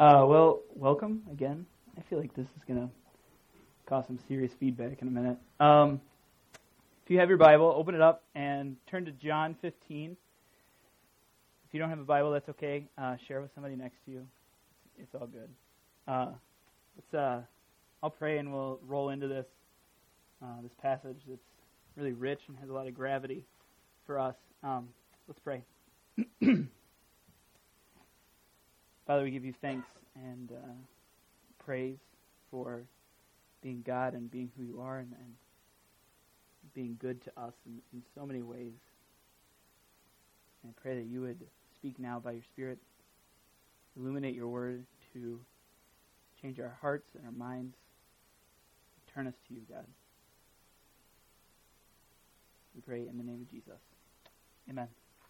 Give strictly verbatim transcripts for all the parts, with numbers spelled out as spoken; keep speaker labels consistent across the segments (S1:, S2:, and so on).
S1: Uh, well, welcome again. I feel like this is going to cause some serious feedback in a minute. Um, if you have your Bible, open it up and turn to John fifteen. If you don't have a Bible, that's okay. Uh, share it with somebody next to you. It's all good. Uh, let's. Uh, I'll pray and we'll roll into this uh, this passage that's really rich and has a lot of gravity for us. Um, let's pray. Father, we give you thanks and uh, praise for being God and being who you are and, and being good to us in, in so many ways. And I pray that you would speak now by your Spirit, illuminate your word to change our hearts and our minds, turn us to you, God. We pray in the name of Jesus. Amen.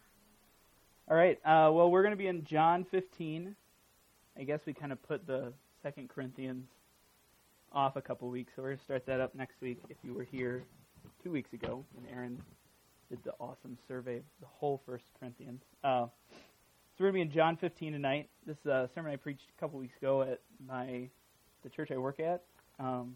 S1: All right, uh, well, we're going to be in John fifteen. I guess we kind of put the Second Corinthians off a couple weeks, so we're going to start that up next week. If you were here two weeks ago when Aaron did the awesome survey of the whole First Corinthians. Uh, so we're going to be in John fifteen tonight. This is a sermon I preached a couple weeks ago at my the church I work at. Um,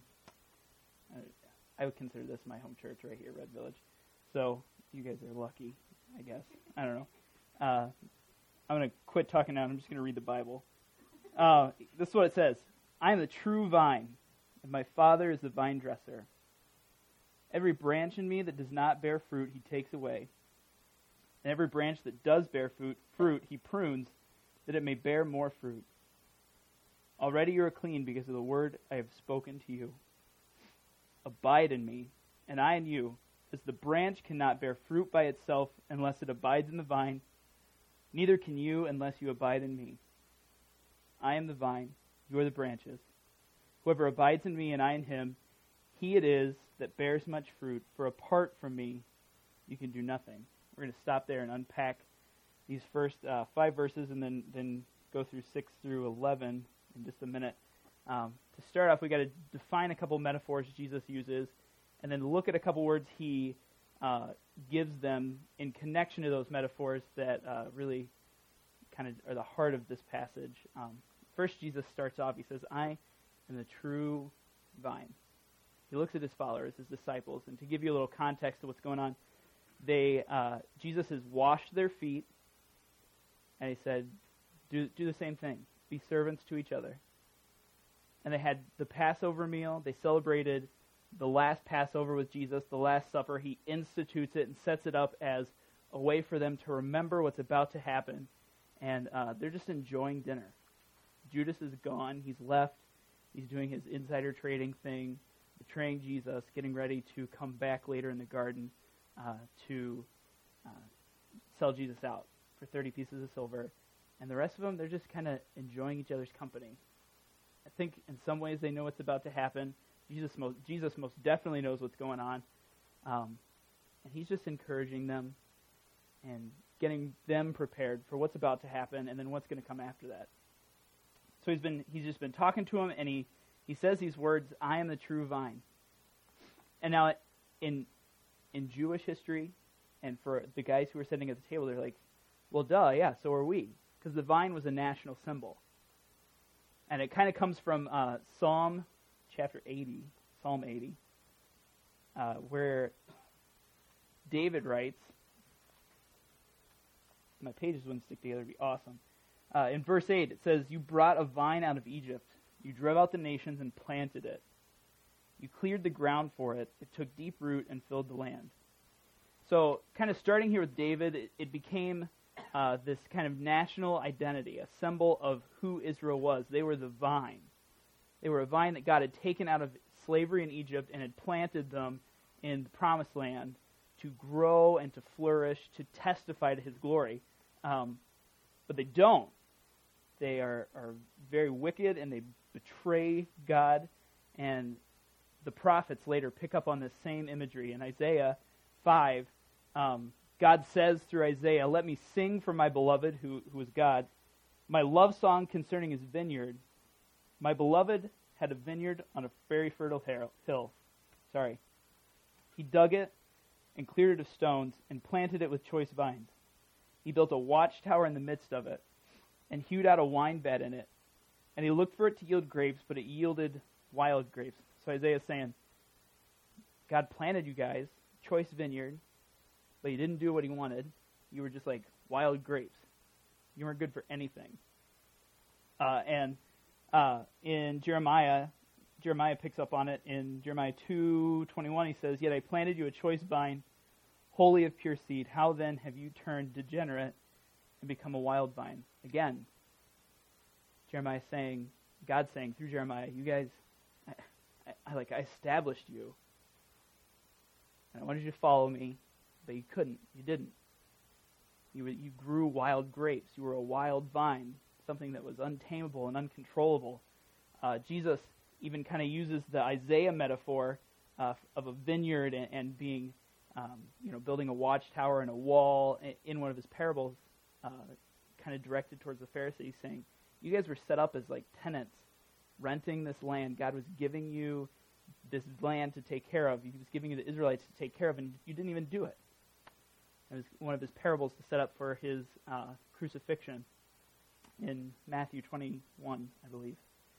S1: I, I would consider this my home church right here, Red Village. So you guys are lucky, I guess. I don't know. Uh, I'm going to quit talking now. I'm just going to read the Bible. Uh, this is what it says. I am the true vine, and my Father is the vine dresser. Every branch in me that does not bear fruit, he takes away. And every branch that does bear fruit, fruit, he prunes, that it may bear more fruit. Already you are clean because of the word I have spoken to you. Abide in me, and I in you, as the branch cannot bear fruit by itself unless it abides in the vine, neither can you unless you abide in me. I am the vine, you are the branches. Whoever abides in me and I in him, he it is that bears much fruit, for apart from me, you can do nothing. We're going to stop there and unpack these first uh, five verses and then, then go through six through eleven in just a minute. Um, to start off, we've got to define a couple metaphors Jesus uses, and then look at a couple words he uh, gives them in connection to those metaphors that uh, really kind of are the heart of this passage. Um, first, Jesus starts off, he says, I am the true vine. He looks at his followers, his disciples, and to give you a little context of what's going on, they uh, Jesus has washed their feet, and he said, do, do the same thing. Be servants to each other. And they had the Passover meal. They celebrated the last Passover with Jesus, the Last Supper. He institutes it and sets it up as a way for them to remember what's about to happen. And uh, they're just enjoying dinner. Judas is gone. He's left. He's doing his insider trading thing, betraying Jesus, getting ready to come back later in the garden uh, to uh, sell Jesus out for thirty pieces of silver. And the rest of them, they're just kind of enjoying each other's company. I think in some ways they know what's about to happen. Jesus most, Jesus most definitely knows what's going on. Um, and he's just encouraging them and getting them prepared for what's about to happen and then what's going to come after that. So he's been he's just been talking to them, and he, he says these words, I am the true vine. And now in in Jewish history, and for the guys who were sitting at the table, they're like, well, duh, yeah, so are we. Because the vine was a national symbol. And it kind of comes from uh, Psalm chapter eighty, Psalm eighty, uh, where David writes, my pages wouldn't stick together, it'd be awesome. Uh, in verse eight, it says, you brought a vine out of Egypt. You drove out the nations and planted it. You cleared the ground for it. It took deep root and filled the land. So kind of starting here with David, it, it became uh, this kind of national identity, a symbol of who Israel was. They were the vine. They were a vine that God had taken out of slavery in Egypt and had planted them in the promised land to grow and to flourish, to testify to his glory. Um, but they don't. They are, are very wicked, and they betray God. And the prophets later pick up on this same imagery. In Isaiah five, um, God says through Isaiah, let me sing for my beloved, who, who is God, my love song concerning his vineyard. My beloved had a vineyard on a very fertile hill. Sorry. He dug it and cleared it of stones and planted it with choice vines. He built a watchtower in the midst of it and hewed out a wine bed in it. And he looked for it to yield grapes, but it yielded wild grapes. So Isaiah is saying, God planted you guys, choice vineyard, but you didn't do what he wanted. You were just like wild grapes. You weren't good for anything. Uh, and uh, in Jeremiah, Jeremiah picks up on it. In Jeremiah two twenty-one, he says, "Yet I planted you a choice vine, wholly of pure seed. How then have you turned degenerate and become a wild vine?" Again, Jeremiah saying, God saying through Jeremiah, you guys, I, I, I like I established you, and I wanted you to follow me, but you couldn't. You didn't. You you grew wild grapes. You were a wild vine, something that was untamable and uncontrollable. Uh, Jesus even kind of uses the Isaiah metaphor uh, of a vineyard and, and being, um, you know, building a watchtower and a wall in one of his parables, uh, kind of directed towards the Pharisees, saying, you guys were set up as like tenants, renting this land. God was giving you this land to take care of. He was giving you the Israelites to take care of, and you didn't even do it. It was one of his parables to set up for his uh, crucifixion in Matthew twenty-one, I believe.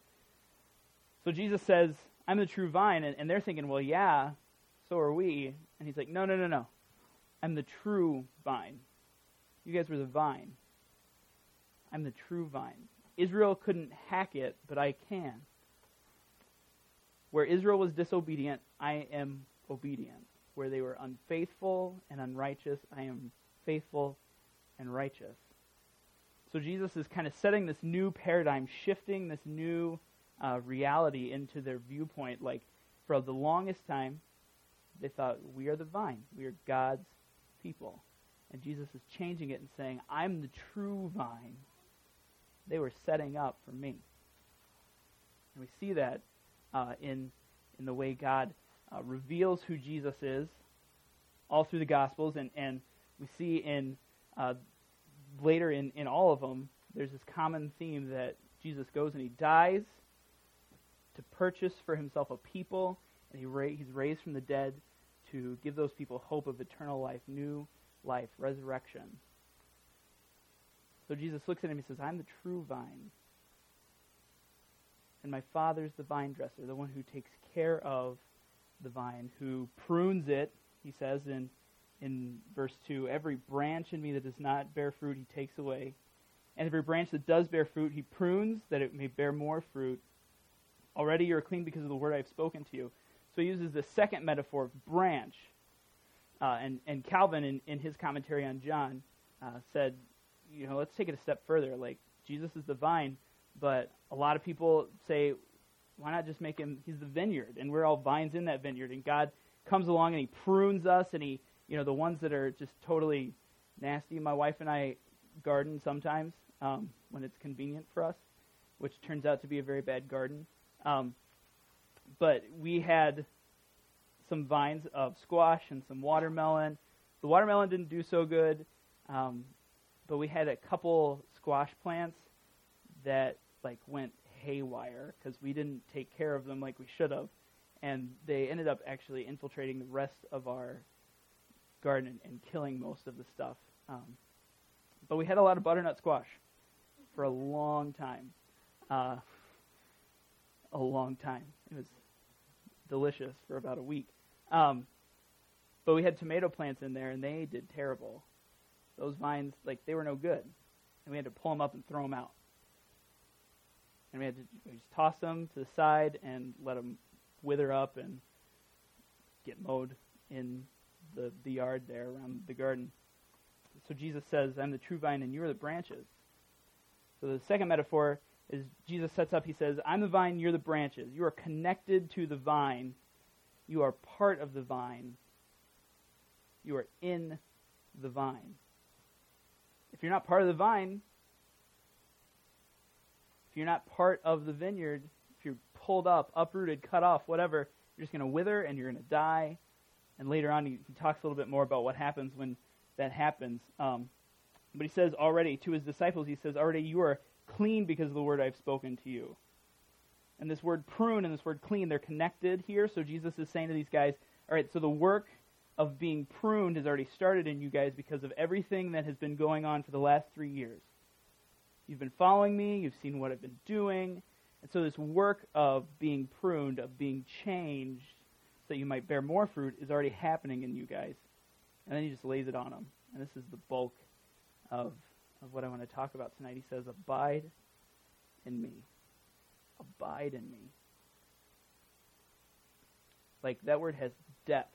S1: So Jesus says, I'm the true vine, and, and they're thinking, well, yeah, so are we. And he's like, no, no, no, no. I'm the true vine. You guys were the vine. I'm the true vine. Israel couldn't hack it, but I can. Where Israel was disobedient, I am obedient. Where they were unfaithful and unrighteous, I am faithful and righteous. So Jesus is kind of setting this new paradigm, shifting this new uh, reality into their viewpoint. Like, for the longest time, they thought, we are the vine. We are God's people. And Jesus is changing it and saying, I'm the true vine. They were setting up for me. And we see that uh, in in the way God uh, reveals who Jesus is all through the Gospels. And, and we see in uh, later in, in all of them, there's this common theme that Jesus goes and he dies to purchase for himself a people, and he ra- he's raised from the dead to give those people hope of eternal life, new life, resurrection. So Jesus looks at him and he says, I'm the true vine. And my Father's the vine dresser, the one who takes care of the vine, who prunes it, he says in, in verse two, every branch in me that does not bear fruit, he takes away. And every branch that does bear fruit, he prunes that it may bear more fruit. Already you are clean because of the word I have spoken to you. So he uses the second metaphor of branch. Uh, and, and Calvin, in, in his commentary on John, uh, said, you know, let's take it a step further. Like, Jesus is the vine, but a lot of people say, why not just make him, he's the vineyard, and we're all vines in that vineyard, and God comes along and he prunes us, and he, you know, the ones that are just totally nasty. My wife and I garden sometimes um, when it's convenient for us, which turns out to be a very bad garden. Um, but we had some vines of squash and some watermelon. The watermelon didn't do so good, um, but we had a couple squash plants that like went haywire because we didn't take care of them like we should have, and they ended up actually infiltrating the rest of our garden and, and killing most of the stuff. Um, but we had a lot of butternut squash for a long time. Uh, a long time. It was delicious for about a week. Um, but we had tomato plants in there, and they did terrible. Those vines, like, they were no good. And we had to pull them up and throw them out. And we had to we just toss them to the side and let them wither up and get mowed in the, the yard there around the garden. So Jesus says, I'm the true vine and you are the branches. So the second metaphor is Jesus sets up, he says, I'm the vine, you're the branches. You are connected to the vine. You are part of the vine. You are in the vine. If you're not part of the vine, if you're not part of the vineyard, if you're pulled up, uprooted, cut off, whatever, you're just going to wither and you're going to die. And later on, he, he talks a little bit more about what happens when that happens. Um, but he says already to his disciples, he says, already you are clean because of the word I've spoken to you. And this word prune and this word clean, they're connected here. So Jesus is saying to these guys, all right, so the work of being pruned has already started in you guys because of everything that has been going on for the last three years. You've been following me. You've seen what I've been doing. And so this work of being pruned, of being changed, so that you might bear more fruit, is already happening in you guys. And then he just lays it on them. And this is the bulk of, of what I want to talk about tonight. He says, abide in me. Abide in me. Like, that word has depth.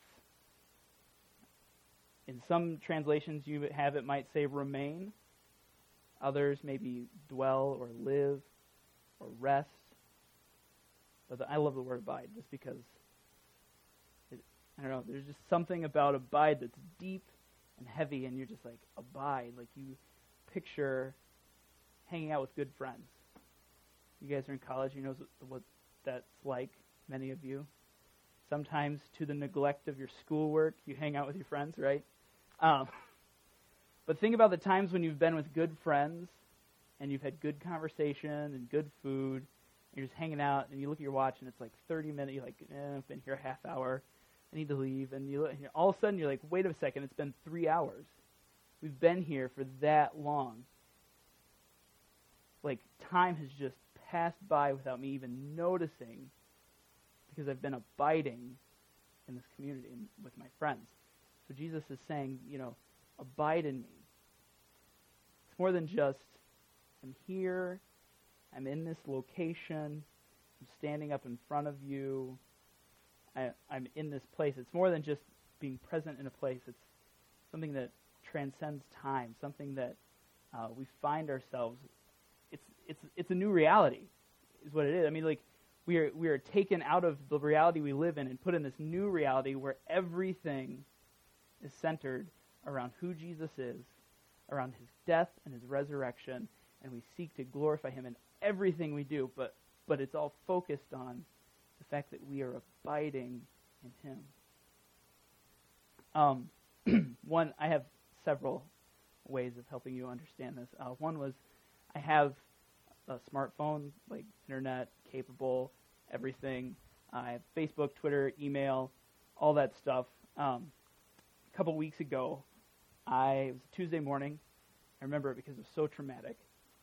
S1: In some translations you have it might say remain. Others maybe dwell or live or rest. But the, I love the word abide just because, it, I don't know, there's just something about abide that's deep and heavy, and you're just like, abide. Like, you picture hanging out with good friends. You guys are in college, you know what that's like, many of you. Sometimes to the neglect of your schoolwork, you hang out with your friends, right? Um, but think about the times when you've been with good friends and you've had good conversation and good food, and you're just hanging out, and you look at your watch and it's like thirty minutes, you're like, eh, I've been here a half hour, I need to leave, and you look, and all of a sudden you're like, wait a second, it's been three hours. We've been here for that long. Like, time has just passed by without me even noticing, because I've been abiding in this community and with my friends. So Jesus is saying, you know, abide in me. It's more than just, I'm here, I'm in this location, I'm standing up in front of you, I, I'm in this place. It's more than just being present in a place. It's something that transcends time, something that uh, we find ourselves, it's it's it's a new reality, is what it is. I mean, like, we are we are taken out of the reality we live in and put in this new reality where everything is centered around who Jesus is, around his death and his resurrection, and we seek to glorify him in everything we do, but but it's all focused on the fact that we are abiding in him. Um, one, I have several ways of helping you understand this. Uh, one was, I have a smartphone, like internet capable, everything. Uh, I have Facebook, Twitter, email, all that stuff. Um, a couple weeks ago, I it was a Tuesday morning. I remember it because it was so traumatic.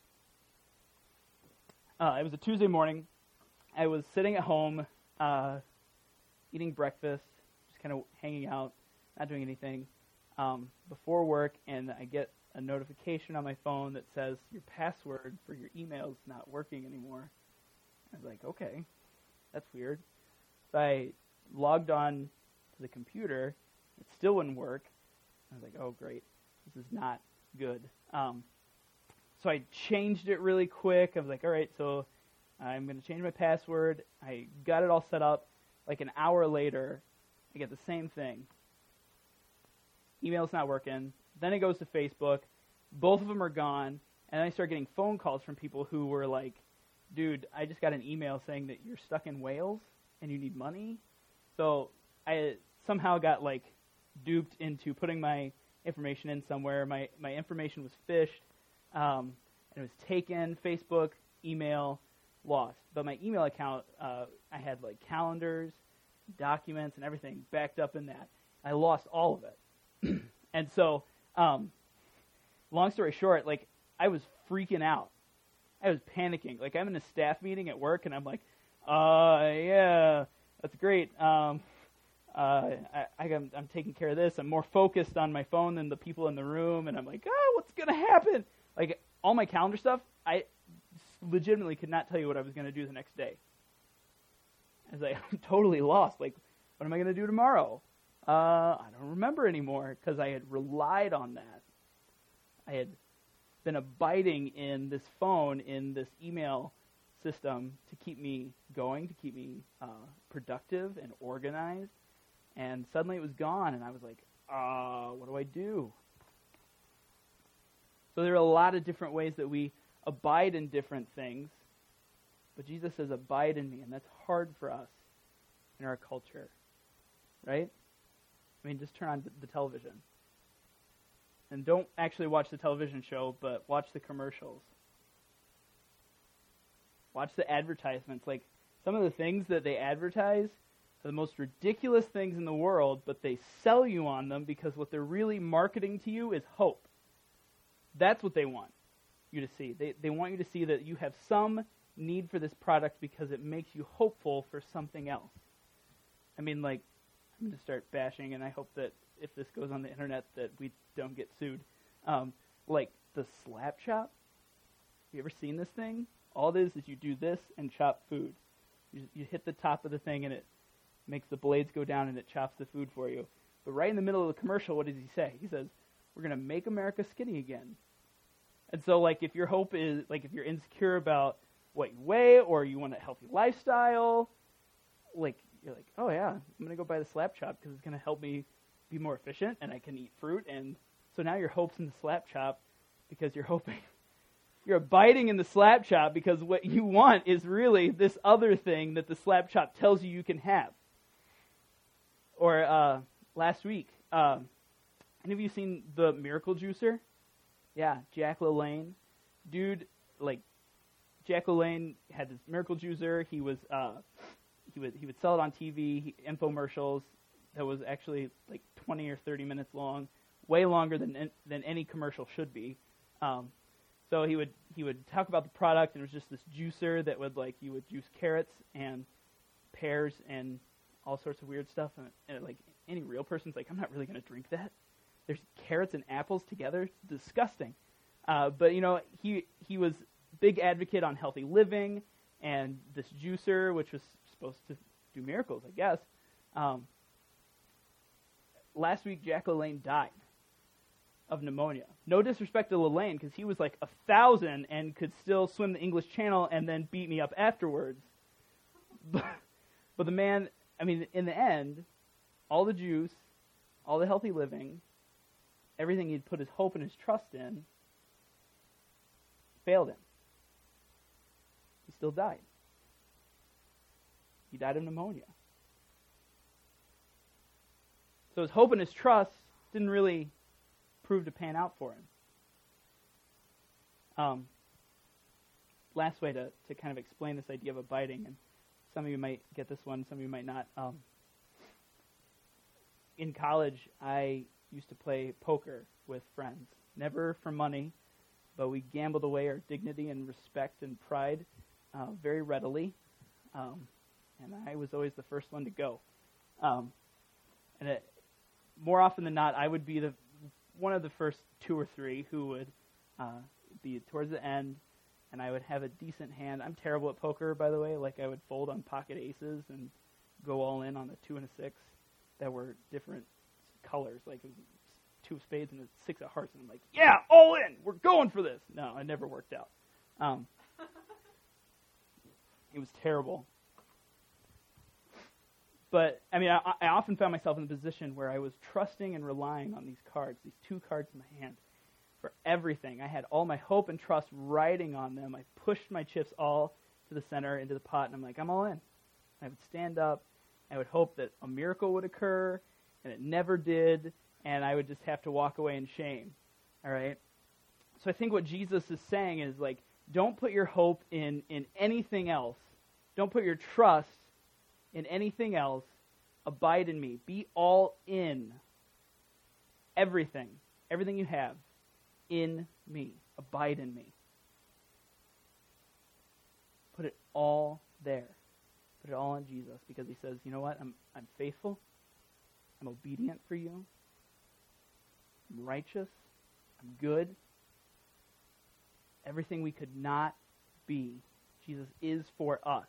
S1: Uh, it was a Tuesday morning. I was sitting at home, uh, eating breakfast, just kind of hanging out, not doing anything, um, before work, and I get a notification on my phone that says, your password for your email is not working anymore. I was like, okay, that's weird. So I logged on to the computer. It still wouldn't work. I was like, oh, great. This is not good. Um, so I changed it really quick. I was like, all right, so I'm going to change my password. I got it all set up. Like an hour later, I get the same thing. Email's not working. Then it goes to Facebook. Both of them are gone. And then I start getting phone calls from people who were like, dude, I just got an email saying that you're stuck in Wales and you need money. So I somehow got like duped into putting my information in somewhere. My my information was phished. Um, and it was taken. Facebook, email, lost. But my email account, uh, I had like calendars, documents, and everything backed up in that. I lost all of it. And so, um, long story short, like, I was freaking out. I was panicking. Like, I'm in a staff meeting at work, and I'm like, uh, yeah, that's great. Um, uh, I, I, I'm, I'm taking care of this. I'm more focused on my phone than the people in the room, and I'm like, oh, what's going to happen? Like, all my calendar stuff, I legitimately could not tell you what I was going to do the next day. I was like, I'm totally lost. Like, what am I going to do tomorrow? Uh, I don't remember anymore, because I had relied on that. I had been abiding in this phone, in this email system to keep me going, to keep me uh, productive and organized. And suddenly it was gone, and I was like, uh, what do I do? So there are a lot of different ways that we abide in different things. But Jesus says, abide in me, and that's hard for us in our culture, right? I mean, just turn on the television. And don't actually watch the television show, but watch the commercials. Watch the advertisements. Like, some of the things that they advertise are the most ridiculous things in the world, but they sell you on them because what they're really marketing to you is hope. That's what they want you to see. They they want you to see that you have some need for this product because it makes you hopeful for something else. I mean, like, I'm going to start bashing, and I hope that if this goes on the internet that we don't get sued. Um, like, the slap chop. You ever seen this thing? All it is is you do this and chop food. You, you hit the top of the thing, and it makes the blades go down, and it chops the food for you. But right in the middle of the commercial, what does he say? He says, we're going to make America skinny again. And so, like, if your hope is, like, if you're insecure about what you weigh or you want a healthy lifestyle, like, you're like, oh, yeah, I'm going to go buy the slap chop because it's going to help me be more efficient and I can eat fruit. And so now your hope's in the slap chop because you're hoping, you're abiding in the slap chop because what you want is really this other thing that the slap chop tells you you can have. Or uh, last week, uh, any of you seen the Miracle Juicer? Yeah, Jack LaLanne. Dude, like, Jack LaLanne had this Miracle Juicer. He was, uh, he would he would sell it on T V, he, infomercials that was actually like twenty or thirty minutes long, way longer than than any commercial should be. Um, so he would he would talk about the product, and it was just this juicer that would, like, you would juice carrots and pears and all sorts of weird stuff. And, and like any real person's like, I'm not really going to drink that. There's carrots and apples together. It's disgusting. Uh, but, you know, he he was big advocate on healthy living, and this juicer, which was supposed to do miracles, I guess. Um, last week, Jack LaLanne died of pneumonia. No disrespect to LaLanne, because he was like a thousand and could still swim the English Channel and then beat me up afterwards. But, but the man, I mean, in the end, all the juice, all the healthy living, everything he'd put his hope and his trust in, failed him. He still died. He died of pneumonia. So his hope and his trust didn't really prove to pan out for him. Um, last way to, to kind of explain this idea of abiding, and some of you might get this one, some of you might not. Um, in college, I used to play poker with friends. Never for money, but we gambled away our dignity and respect and pride uh, very readily. Um, and I was always the first one to go. Um, and it, more often than not, I would be the one of the first two or three who would uh, be towards the end, and I would have a decent hand. I'm terrible at poker, by the way. Like, I would fold on pocket aces and go all in on a two and a six that were different colors. Like, it was two of spades and a six of hearts, and I'm like, yeah, all in! We're going for this! No, it never worked out. Um, it was terrible. But, I mean, I, I often found myself in a position where I was trusting and relying on these cards, these two cards in my hand, for everything. I had all my hope and trust riding on them. I pushed my chips all to the center, into the pot, and I'm like, I'm all in. I would stand up. I would hope that a miracle would occur, and it never did, and I would just have to walk away in shame. All right? So I think what Jesus is saying is, like, don't put your hope in, in anything else. Don't put your trust in anything else. Abide in me. Be all in. Everything. Everything you have. In me. Abide in me. Put it all there. Put it all in Jesus, because he says, you know what? I'm I'm faithful. I'm obedient for you. I'm righteous. I'm good. Everything we could not be, Jesus is for us.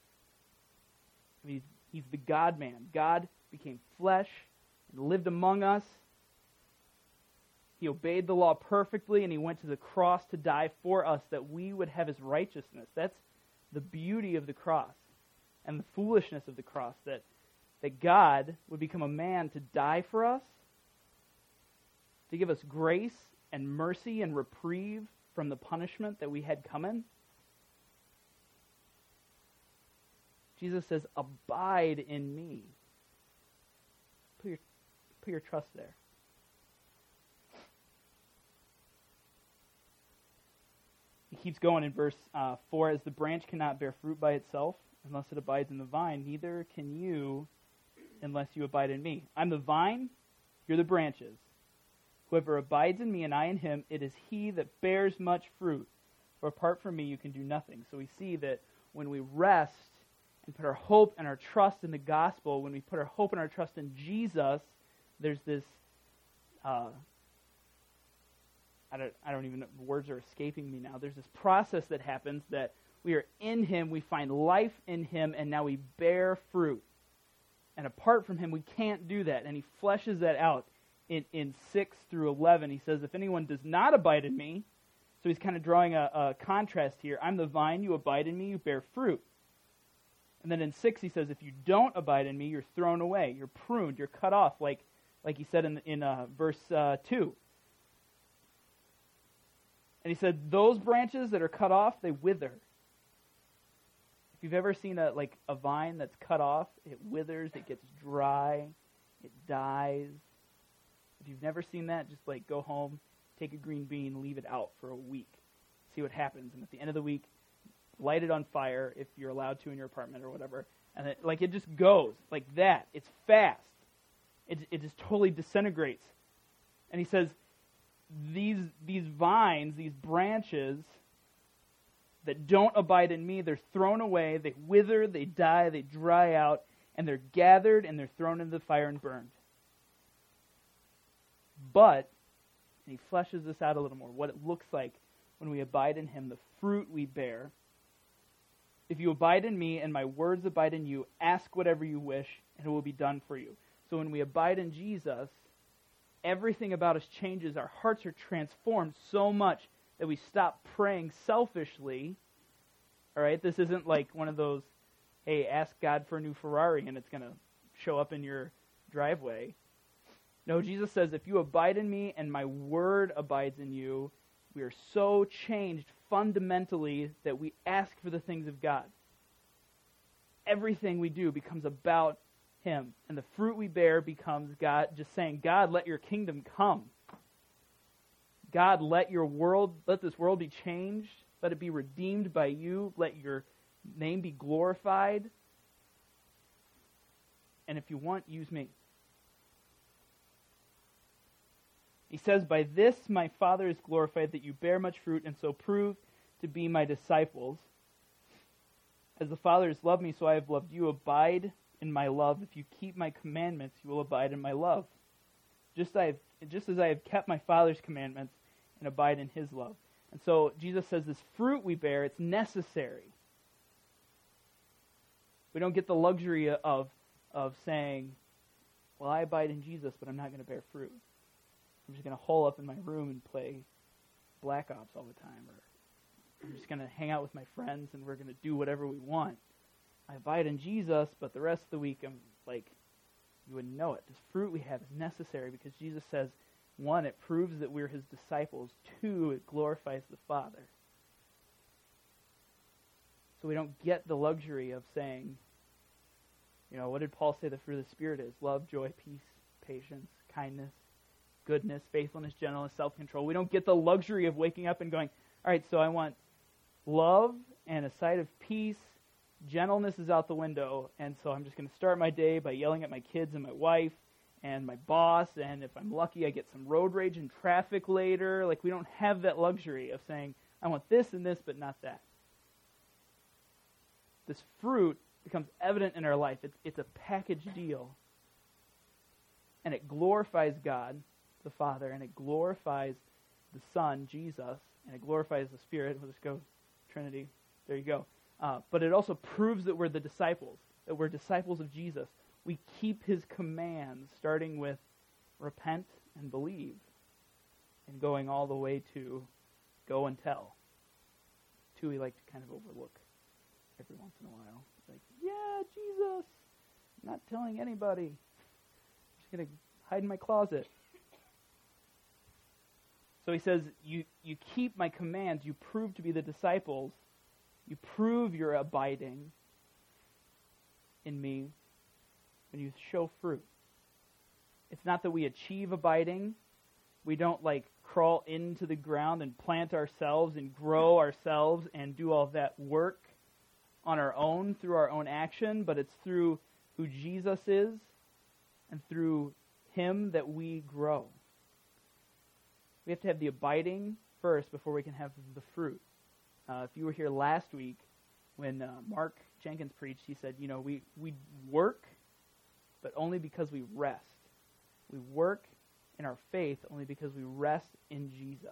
S1: I mean, he's, he's the God-man. God became flesh and lived among us. He obeyed the law perfectly, and he went to the cross to die for us that we would have his righteousness. That's the beauty of the cross and the foolishness of the cross, that, that God would become a man to die for us, to give us grace and mercy and reprieve from the punishment that we had coming. Jesus says, abide in me. Put your, put your trust there. He keeps going in verse uh, four, as the branch cannot bear fruit by itself unless it abides in the vine, neither can you unless you abide in me. I'm the vine, you're the branches. Whoever abides in me and I in him, it is he that bears much fruit. For apart from me, you can do nothing. So we see that when we rest and put our hope and our trust in the gospel, when we put our hope and our trust in Jesus, there's this, uh, I don't, I don't even know, words are escaping me now. There's this process that happens that we are in him, we find life in him, and now we bear fruit. And apart from him, we can't do that. And he fleshes that out in, in six through eleven. He says, if anyone does not abide in me, so he's kind of drawing a, a contrast here. I'm the vine, you abide in me, you bear fruit. And then in six, he says, if you don't abide in me, you're thrown away, you're pruned, you're cut off, like like he said in, in uh, verse uh, two. And he said, those branches that are cut off, they wither. If you've ever seen a like a vine that's cut off, it withers, it gets dry, it dies. If you've never seen that, just like go home, take a green bean, leave it out for a week, see what happens. And at the end of the week, light it on fire if you're allowed to in your apartment or whatever. And it, like it just goes like that. It's fast. It it just totally disintegrates. And he says, these these vines, these branches that don't abide in me, they're thrown away, they wither, they die, they dry out, and they're gathered and they're thrown into the fire and burned. But, and he fleshes this out a little more, what it looks like when we abide in him, the fruit we bear. If you abide in me and my words abide in you, ask whatever you wish and it will be done for you. So when we abide in Jesus, everything about us changes. Our hearts are transformed so much that we stop praying selfishly. All right, this isn't like one of those, hey, ask God for a new Ferrari and it's going to show up in your driveway. No, Jesus says, if you abide in me and my word abides in you, we are so changed fundamentally that we ask for the things of God. Everything we do becomes about him. And the fruit we bear becomes God, just saying, God, let your kingdom come. God, let your world, let this world be changed. Let it be redeemed by you. Let your name be glorified. And if you want, use me. He says, by this my Father is glorified, that you bear much fruit and so prove to be my disciples. As the Father has loved me, so I have loved you. Abide in my love. If you keep my commandments, you will abide in my love. Just, I have, just as I have kept my Father's commandments and abide in his love. And so Jesus says this fruit we bear, it's necessary. We don't get the luxury of, of saying, well, I abide in Jesus, but I'm not going to bear fruit. I'm just going to hole up in my room and play Black Ops all the time. Or I'm just going to hang out with my friends and we're going to do whatever we want. I abide in Jesus, but the rest of the week I'm like, you wouldn't know it. This fruit we have is necessary because Jesus says, one, it proves that we're his disciples. Two, it glorifies the Father. So we don't get the luxury of saying, you know, what did Paul say the fruit of the Spirit is? Love, joy, peace, patience, kindness, goodness, faithfulness, gentleness, self-control. We don't get the luxury of waking up and going, all right, so I want love and a side of peace. Gentleness is out the window, and so I'm just going to start my day by yelling at my kids and my wife and my boss, and if I'm lucky, I get some road rage and traffic later. Like, we don't have that luxury of saying, I want this and this, but not that. This fruit becomes evident in our life. It's, it's a package deal. And it glorifies God, the Father, and it glorifies the Son, Jesus, and it glorifies the Spirit. We'll just go Trinity. There you go. Uh, but it also proves that we're the disciples, that we're disciples of Jesus. We keep his commands, starting with repent and believe, and going all the way to go and tell. Two we like to kind of overlook every once in a while. Like, yeah, Jesus, I'm not telling anybody. I'm just going to hide in my closet. So he says, you, you keep my commands, you prove to be the disciples, you prove you're abiding in me when you show fruit. It's not that we achieve abiding. We don't like crawl into the ground and plant ourselves and grow ourselves and do all that work on our own through our own action, but it's through who Jesus is and through him that we grow. We have to have the abiding first before we can have the fruit. Uh, if you were here last week when uh, Mark Jenkins preached, he said, you know, we, we work, but only because we rest. We work in our faith only because we rest in Jesus.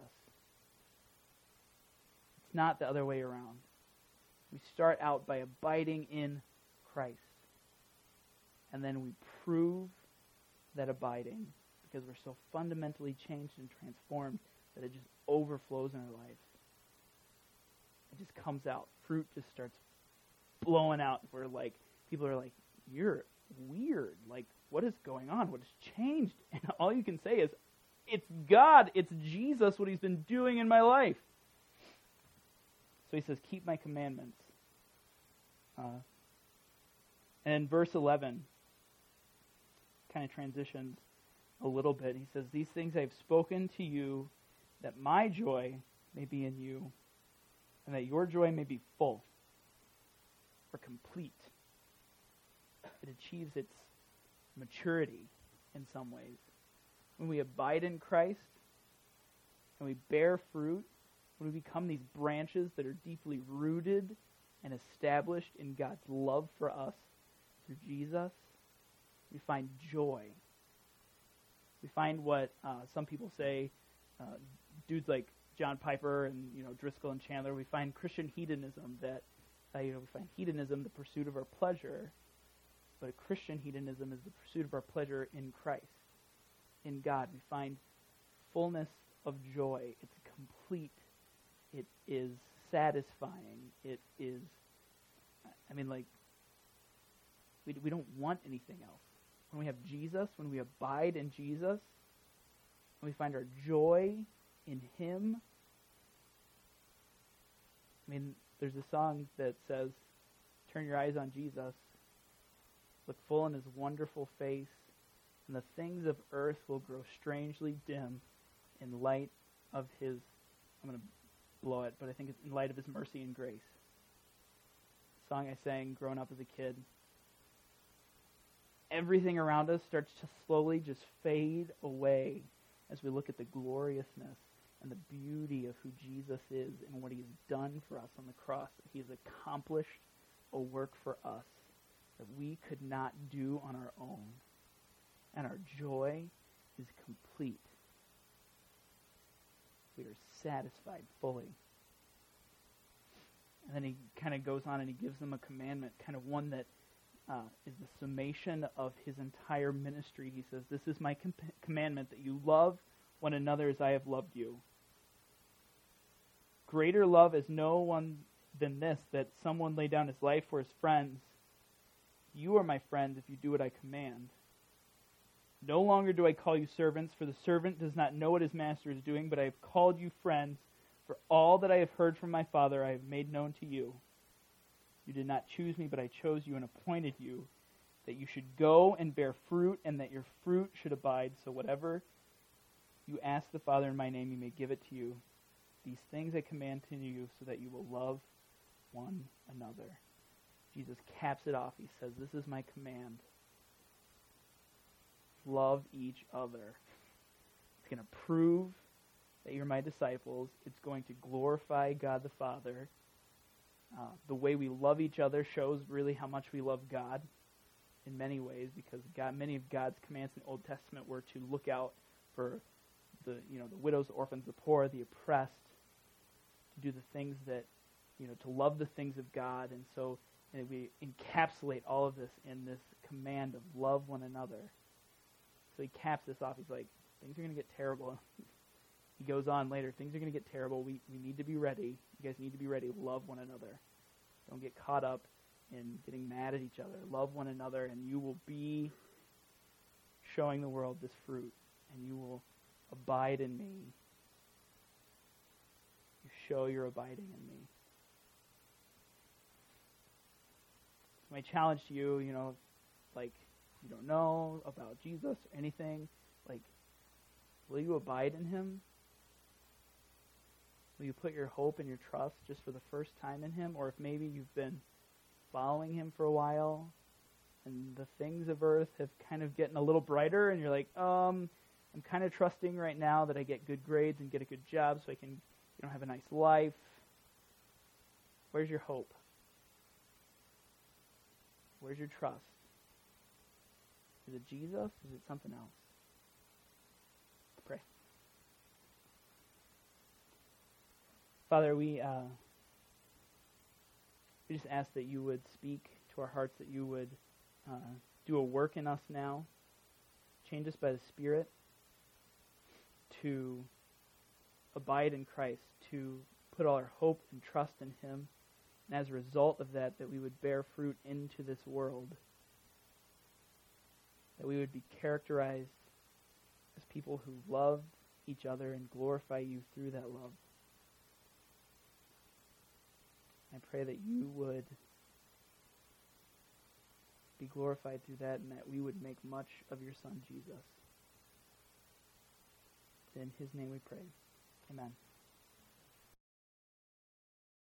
S1: It's not the other way around. We start out by abiding in Christ. And then we prove that abiding because we're so fundamentally changed and transformed that it just overflows in our lives. It just comes out. Fruit just starts blowing out. We're like, people are like, you're weird. Like, what is going on? What has changed? And all you can say is, it's God. It's Jesus, what he's been doing in my life. So he says, keep my commandments. Uh, and in verse eleven, kind of transitions a little bit. He says, these things I've spoken to you, that my joy may be in you, and that your joy may be full or complete. It achieves its maturity in some ways. When we abide in Christ, and we bear fruit, when we become these branches that are deeply rooted and established in God's love for us through Jesus, we find joy. We find what uh, some people say, uh, dudes like John Piper and you know Driscoll and Chandler, we find Christian hedonism, that uh, you know we find hedonism the pursuit of our pleasure, but a Christian hedonism is the pursuit of our pleasure in Christ, in God. We find fullness of joy. It's complete. It is satisfying. It is, I mean, like, we we don't want anything else. When we have Jesus, when we abide in Jesus, when we find our joy in him. I mean, there's a song that says, turn your eyes on Jesus, look full in his wonderful face, and the things of earth will grow strangely dim in light of his, I'm going to blow it, but I think it's in light of his mercy and grace. A song I sang growing up as a kid. Everything around us starts to slowly just fade away as we look at the gloriousness and the beauty of who Jesus is and what he's done for us on the cross. He has accomplished a work for us that we could not do on our own. And our joy is complete. We are satisfied fully. And then he kind of goes on and he gives them a commandment, kind of one that uh, is the summation of his entire ministry. He says, this is my com- commandment, that you love one another as I have loved you. Greater love is no one than this, that someone lay down his life for his friends. You are my friends if you do what I command. No longer do I call you servants, for the servant does not know what his master is doing, but I have called you friends, for all that I have heard from my Father I have made known to you. You did not choose me, but I chose you and appointed you, that you should go and bear fruit, and that your fruit should abide, so whatever you ask the Father in my name, he may give it to you. These things I command to you, so that you will love one another. Jesus caps it off. He says, this is my command. Love each other. It's going to prove that you're my disciples. It's going to glorify God the Father. Uh, the way we love each other shows really how much we love God in many ways, because God, many of God's commands in the Old Testament were to look out for the, you know, the widows, the orphans, the poor, the oppressed, to do the things that, you know, to love the things of God. And so and we encapsulate all of this in this command of love one another. So he caps this off. He's like, things are going to get terrible. He goes on later, things are going to get terrible. We we need to be ready. You guys need to be ready. Love one another. Don't get caught up in getting mad at each other. Love one another, and you will be showing the world this fruit, and you will abide in me. You show your abiding in me. So my challenge to you, you know, like, you don't know about Jesus or anything, like, will you abide in him? Will you put your hope and your trust just for the first time in him? Or if maybe you've been following him for a while and the things of earth have kind of gotten a little brighter and you're like, um, I'm kind of trusting right now that I get good grades and get a good job so I can, you know, have a nice life. Where's your hope? Where's your trust? Is it Jesus? Is it something else? Let's pray. Father, we uh, we just ask that you would speak to our hearts, that you would uh, do a work in us now, change us by the Spirit to abide in Christ, to put all our hope and trust in Him, and as a result of that, that we would bear fruit into this world, that we would be characterized as people who love each other and glorify you through that love. I pray that you would be glorified through that and that we would make much of your Son, Jesus. In His name we pray. Amen.